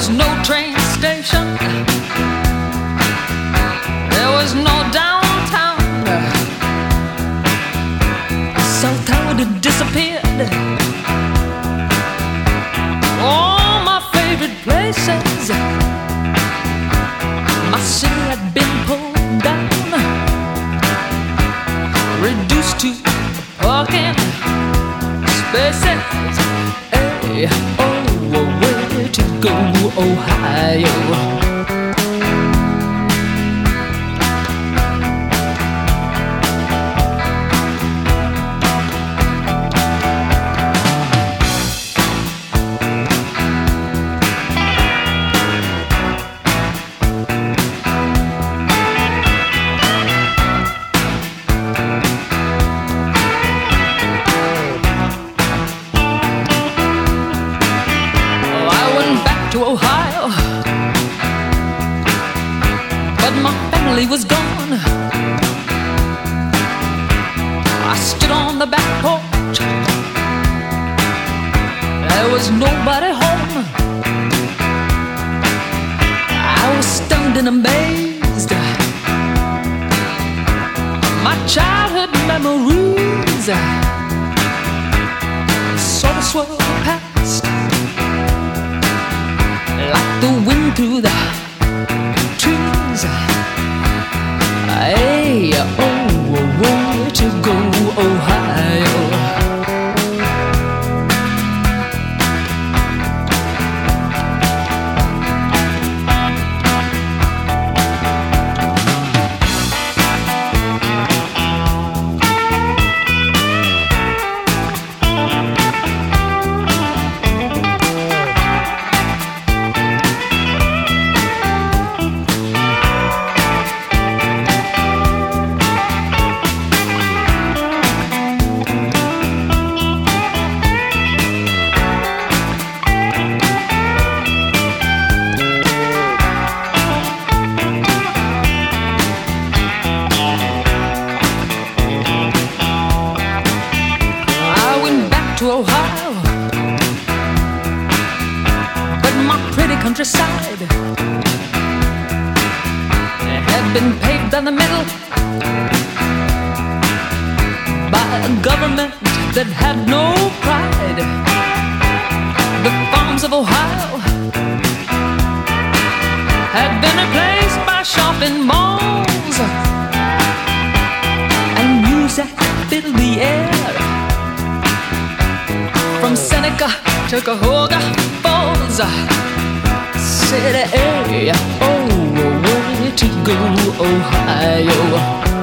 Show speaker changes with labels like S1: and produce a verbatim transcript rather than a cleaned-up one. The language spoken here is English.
S1: was no train station, there was no downtown. South Tower had disappeared. All my favorite places, my city had been pulled down, reduced to parking spaces. Hey, oh, where to go, Ohio? To Ohio, but my family was gone. I stood on the back porch, there was nobody home. I was stunned and amazed. My childhood memories sort of swirled past like the wind through the trees. Hey, oh, where to go, Ohio? To Ohio, but my pretty countryside had been paved down the middle by a government that had no pride. The farms of Ohio had been replaced by shopping malls, and music filled the air. From Seneca to Cuyahoga Falls, said, hey, oh, where to go, Ohio?